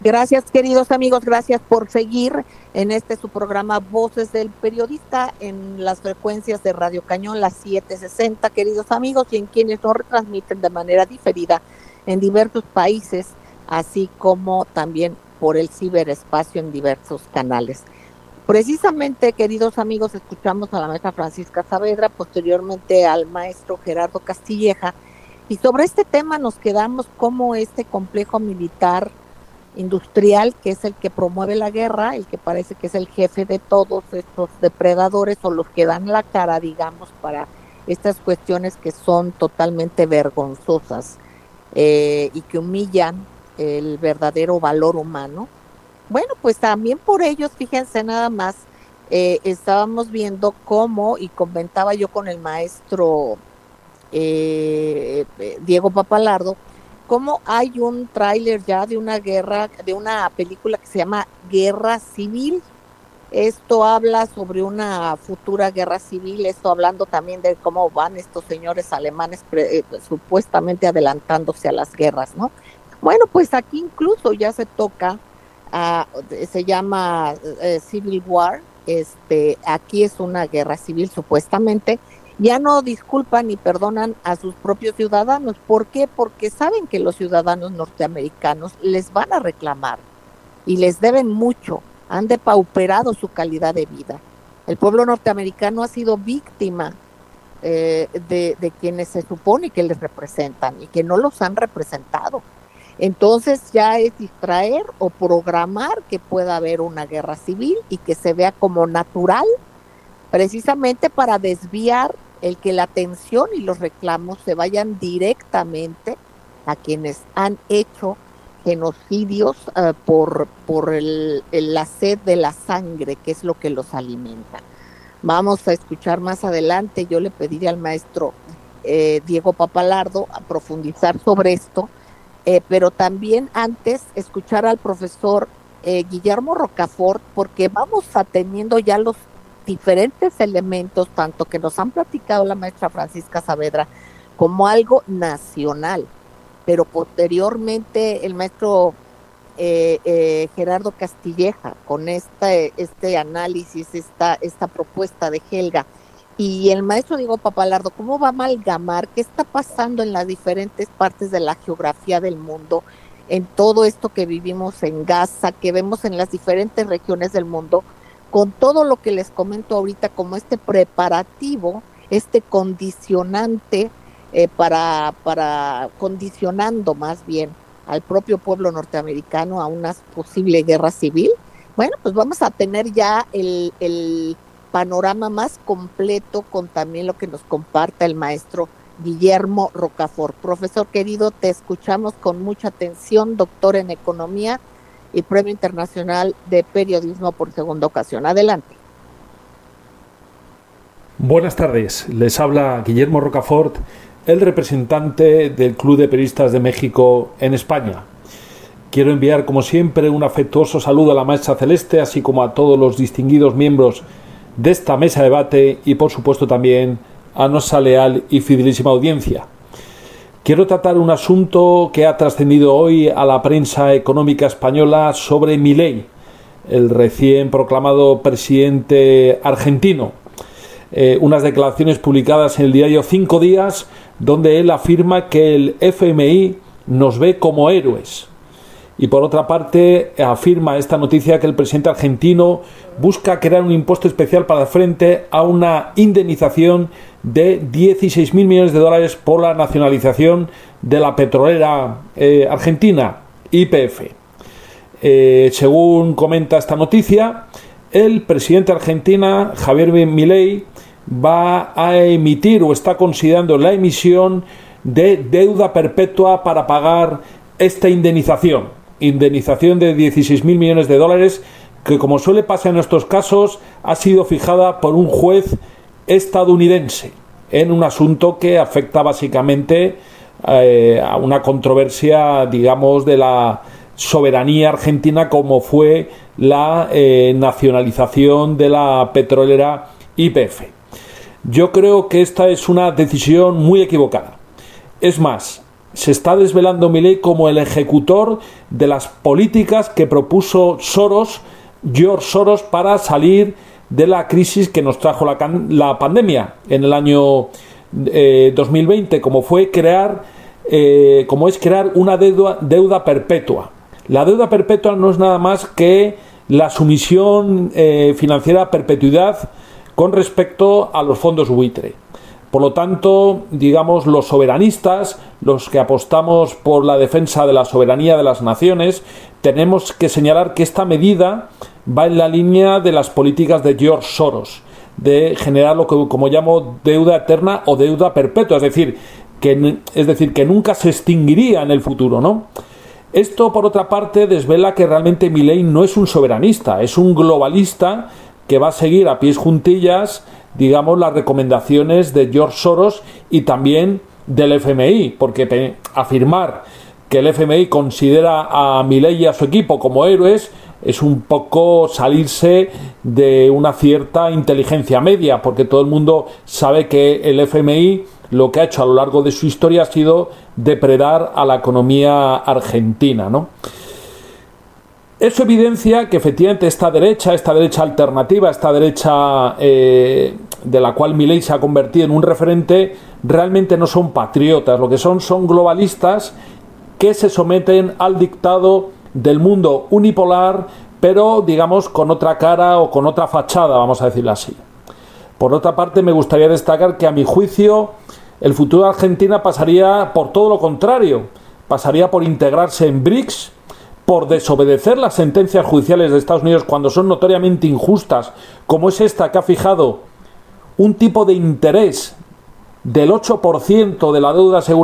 Gracias, queridos amigos, gracias por seguir en su programa Voces del Periodista en las frecuencias de Radio Cañón, las 760, queridos amigos, y en quienes nos retransmiten de manera diferida en diversos países, así como también por el ciberespacio en diversos canales. Precisamente, queridos amigos, escuchamos a la maestra Francisca Saavedra, posteriormente al maestro Gerardo Castilleja, y sobre este tema nos quedamos como este complejo militar industrial, que es el que promueve la guerra, el que parece que es el jefe de todos estos depredadores o los que dan la cara, digamos, para estas cuestiones que son totalmente vergonzosas y que humillan el verdadero valor humano. Bueno, pues también por ellos, fíjense nada más, estábamos viendo cómo, y comentaba yo con el maestro Diego Papalardo, cómo hay un tráiler ya de una guerra, de una película que se llama Guerra Civil. Esto habla sobre una futura guerra civil, esto hablando también de cómo van estos señores alemanes supuestamente adelantándose a las guerras, ¿no? Bueno, pues aquí incluso ya se toca, se llama Civil War, aquí es una guerra civil supuestamente. Ya no disculpan ni perdonan a sus propios ciudadanos. ¿Por qué? Porque saben que los ciudadanos norteamericanos les van a reclamar y les deben mucho, han depauperado su calidad de vida. El pueblo norteamericano ha sido víctima de quienes se supone que les representan y que no los han representado. Entonces ya es distraer o programar que pueda haber una guerra civil y que se vea como natural, precisamente para desviar el que la atención y los reclamos se vayan directamente a quienes han hecho genocidios por la sed de la sangre, que es lo que los alimenta. Vamos a escuchar más adelante, yo le pediría al maestro Diego Papalardo a profundizar sobre esto, pero también antes escuchar al profesor Guillermo Rocafort, porque vamos teniendo ya los diferentes elementos, tanto que nos han platicado la maestra Francisca Saavedra como algo nacional, pero posteriormente el maestro Gerardo Castilleja con este análisis, esta propuesta de Helga, y el maestro Diego Papalardo, cómo va a amalgamar qué está pasando en las diferentes partes de la geografía del mundo, en todo esto que vivimos en Gaza, que vemos en las diferentes regiones del mundo, con todo lo que les comento ahorita como este preparativo, este condicionante para condicionando más bien al propio pueblo norteamericano a una posible guerra civil. Bueno, pues vamos a tener ya el panorama más completo con también lo que nos comparta el maestro Guillermo Rocafort. Profesor querido, te escuchamos con mucha atención, doctor en economía y Premio Internacional de Periodismo por segunda ocasión. Adelante. Buenas tardes, les habla Guillermo Rocafort, el representante del Club de Periodistas de México en España. Quiero enviar, como siempre, un afectuoso saludo a la maestra Celeste, así como a todos los distinguidos miembros de esta mesa de debate y, por supuesto, también a nuestra leal y fidelísima audiencia. Quiero tratar un asunto que ha trascendido hoy a la prensa económica española sobre Milei, el recién proclamado presidente argentino. Unas declaraciones publicadas en el diario Cinco Días, donde él afirma que el FMI nos ve como héroes. Y por otra parte, afirma esta noticia que el presidente argentino busca crear un impuesto especial para hacer frente a una indemnización de 16.000 millones de dólares por la nacionalización de la petrolera argentina, YPF. Según comenta esta noticia, el presidente argentino, Javier Milei, va a emitir o está considerando la emisión de deuda perpetua para pagar esta indemnización de 16.000 millones de dólares, que, como suele pasar en estos casos, ha sido fijada por un juez estadounidense en un asunto que afecta básicamente a una controversia, digamos, de la soberanía argentina, como fue la nacionalización de la petrolera YPF. Yo creo que esta es una decisión muy equivocada. Es más, se está desvelando Milei como el ejecutor de las políticas que propuso George Soros, para salir de la crisis que nos trajo la pandemia en el año 2020, como es crear una deuda perpetua. La deuda perpetua no es nada más que la sumisión financiera a perpetuidad con respecto a los fondos buitre. Por lo tanto, digamos, los soberanistas, los que apostamos por la defensa de la soberanía de las naciones, tenemos que señalar que esta medida va en la línea de las políticas de George Soros, de generar lo que como llamo deuda eterna o deuda perpetua, es decir, que nunca se extinguiría en el futuro, ¿no? Esto, por otra parte, desvela que realmente Milei no es un soberanista, es un globalista que va a seguir a pies juntillas, digamos, las recomendaciones de George Soros y también del FMI, porque afirmar que el FMI considera a Milei y a su equipo como héroes es un poco salirse de una cierta inteligencia media, porque todo el mundo sabe que el FMI lo que ha hecho a lo largo de su historia ha sido depredar a la economía argentina, ¿no? Eso evidencia que efectivamente esta derecha alternativa, esta derecha de la cual Milei se ha convertido en un referente, realmente no son patriotas, lo que son globalistas que se someten al dictado del mundo unipolar, pero digamos con otra cara o con otra fachada, vamos a decirlo así. Por otra parte, me gustaría destacar que a mi juicio el futuro de Argentina pasaría por todo lo contrario, pasaría por integrarse en BRICS, por desobedecer las sentencias judiciales de Estados Unidos cuando son notoriamente injustas, como es esta que ha fijado un tipo de interés del 8% de la deuda según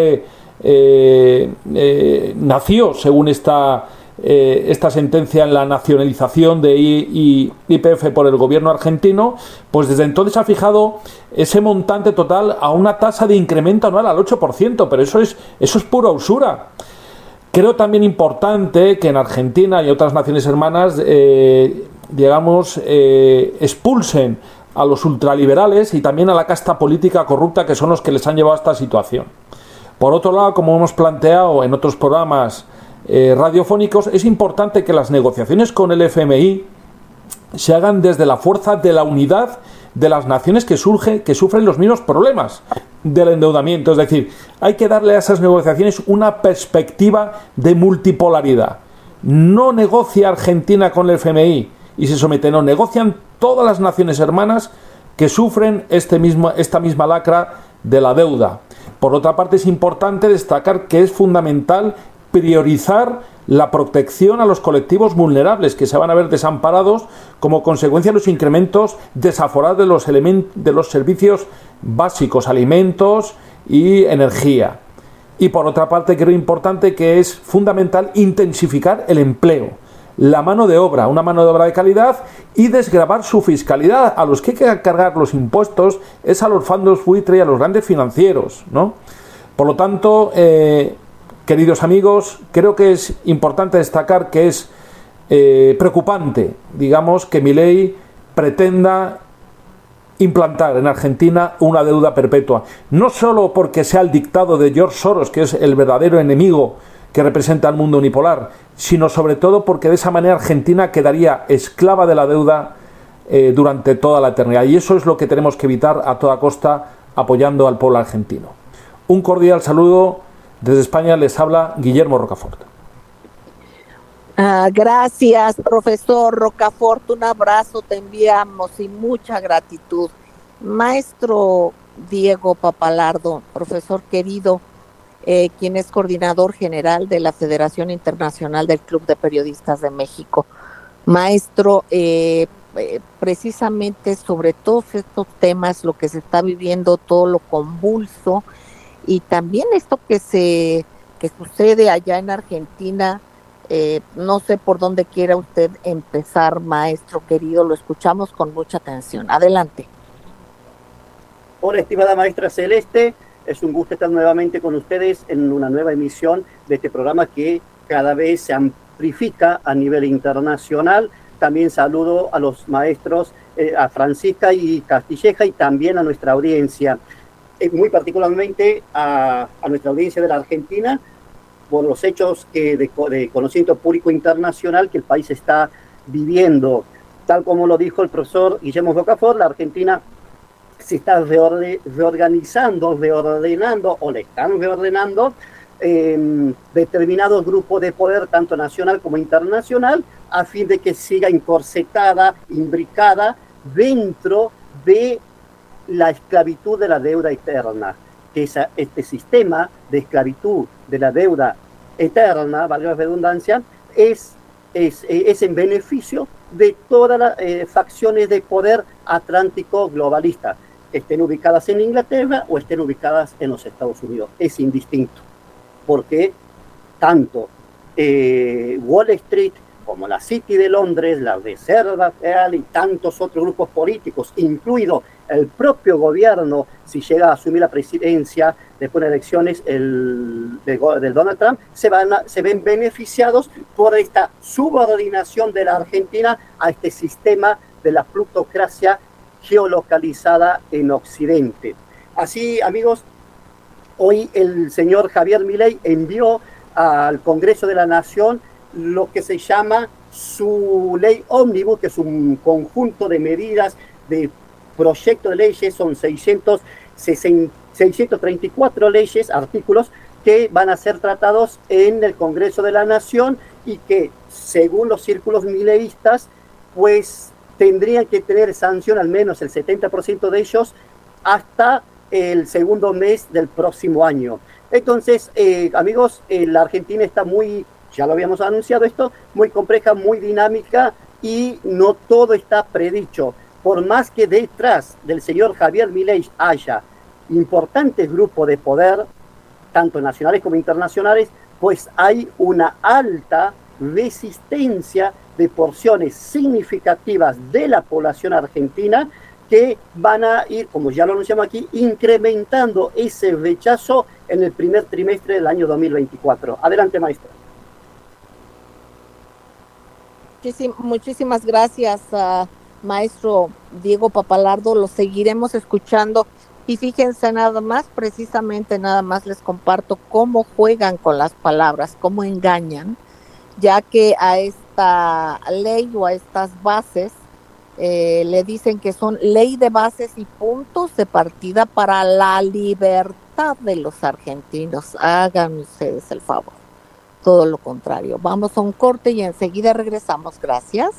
nació según esta sentencia en la nacionalización de YPF por el gobierno argentino, pues desde entonces ha fijado ese montante total a una tasa de incremento anual al 8%, pero eso es pura usura. Creo también importante que en Argentina y otras naciones hermanas, expulsen a los ultraliberales y también a la casta política corrupta que son los que les han llevado a esta situación. Por otro lado, como hemos planteado en otros programas radiofónicos, es importante que las negociaciones con el FMI se hagan desde la fuerza de la unidad de las naciones que sufren los mismos problemas del endeudamiento. Es decir, hay que darle a esas negociaciones una perspectiva de multipolaridad. No negocia Argentina con el FMI y se somete, no, negocian todas las naciones hermanas que sufren esta misma lacra de la deuda. Por otra parte, es importante destacar que es fundamental priorizar la protección a los colectivos vulnerables que se van a ver desamparados como consecuencia de los incrementos desaforados de los servicios básicos, alimentos y energía. Y por otra parte, creo importante que es fundamental intensificar el empleo, la mano de obra, una mano de obra de calidad, y desgravar su fiscalidad. A los que hay que cargar los impuestos es a los fondos buitre y a los grandes financieros, ¿no? Por lo tanto, queridos amigos, creo que es importante destacar que es preocupante, digamos, que Milei pretenda implantar en Argentina una deuda perpetua. No solo porque sea el dictado de George Soros, que es el verdadero enemigo que representa al mundo unipolar, sino sobre todo porque de esa manera Argentina quedaría esclava de la deuda durante toda la eternidad. Y eso es lo que tenemos que evitar a toda costa, apoyando al pueblo argentino. Un cordial saludo. Desde España les habla Guillermo Rocafort. Gracias, profesor Rocafort. Un abrazo te enviamos y mucha gratitud. Maestro Diego Pappalardo, profesor querido, quien es coordinador general de la Federación Internacional del Club de Periodistas de México. Maestro, precisamente sobre todos estos temas, lo que se está viviendo, todo lo convulso, y también esto que sucede allá en Argentina, no sé por dónde quiera usted empezar, maestro querido, lo escuchamos con mucha atención. Adelante. Hola, estimada maestra Celeste, es un gusto estar nuevamente con ustedes en una nueva emisión de este programa que cada vez se amplifica a nivel internacional. También saludo a los maestros, a Francisca y Castilleja, y también a nuestra audiencia. muy particularmente a nuestra audiencia de la Argentina, por los hechos de conocimiento público internacional que el país está viviendo. Tal como lo dijo el profesor Guillermo Rocafort, la Argentina se está reorganizando, reordenando, o le están reordenando determinados grupos de poder, tanto nacional como internacional, a fin de que siga encorsetada, imbricada dentro de la esclavitud de la deuda eterna, que es este sistema de esclavitud de la deuda eterna, valga la redundancia, es en beneficio de todas las facciones de poder atlántico globalista, estén ubicadas en Inglaterra o estén ubicadas en los Estados Unidos. Es indistinto, porque tanto Wall Street como la City de Londres, la Reserva Federal y tantos otros grupos políticos, incluido el propio gobierno, si llega a asumir la presidencia después de elecciones del Donald Trump, se ven beneficiados por esta subordinación de la Argentina a este sistema de la plutocracia geolocalizada en Occidente. Así, amigos, hoy el señor Javier Milei envió al Congreso de la Nación lo que se llama su ley ómnibus, que es un conjunto de medidas, de proyectos de leyes, son 634 leyes, artículos, que van a ser tratados en el Congreso de la Nación y que, según los círculos mileístas, pues tendrían que tener sanción al menos el 70% de ellos hasta el segundo mes del próximo año. Entonces, amigos, la Argentina está muy, ya lo habíamos anunciado esto, muy compleja, muy dinámica y no todo está predicho. Por más que detrás del señor Javier Milei haya importantes grupos de poder, tanto nacionales como internacionales, pues hay una alta resistencia de porciones significativas de la población argentina que van a ir, como ya lo anunciamos aquí, incrementando ese rechazo en el primer trimestre del año 2024. Adelante, maestro. Muchísimas gracias, maestro Diego Papalardo. Lo seguiremos escuchando. Y fíjense nada más, precisamente nada más les comparto cómo juegan con las palabras, cómo engañan, ya que a esta ley o a estas bases le dicen que son ley de bases y puntos de partida para la libertad de los argentinos. Hagan ustedes el favor. Todo lo contrario. Vamos a un corte y enseguida regresamos. Gracias.